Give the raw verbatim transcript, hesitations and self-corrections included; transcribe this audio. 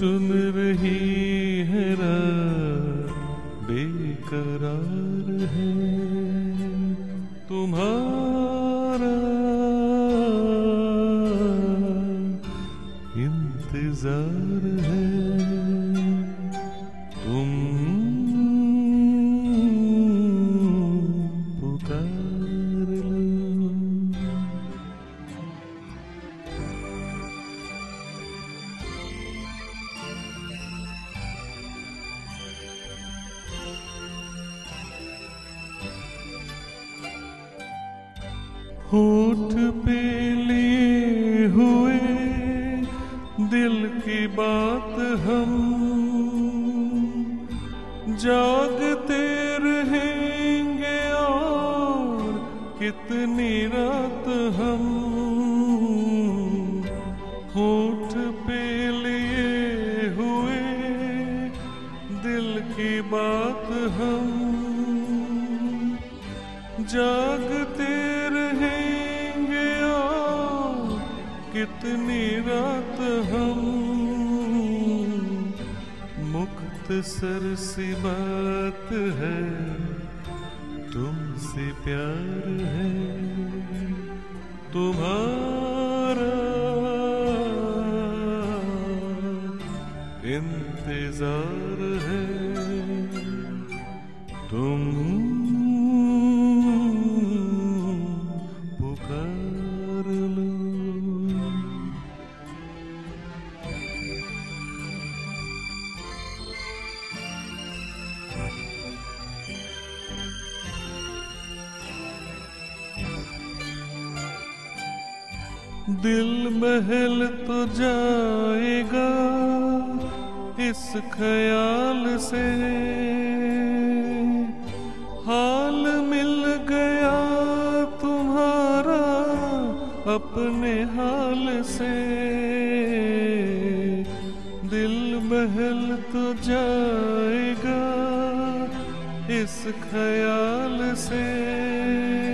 चुन रही है राह बेकरार है तुम्हारा इंतजार है तुम पुकार लो। होठ पे लिए हुए दिल की बात हम जागते रहेंगे और कितनी रात हम। होठ पे लिए हुए दिल की बात हम जागते रहेंगे और कितनी रात हम। मुख्तसर सी बात है तुमसे प्यार है तुम्हारा इंतजार है तुम पुकार लो। दिल महल तो जाएगा इस ख्याल से हाल मिल गया तुम्हारा अपने हाल से। दिल महल तो जाएगा इस ख्याल से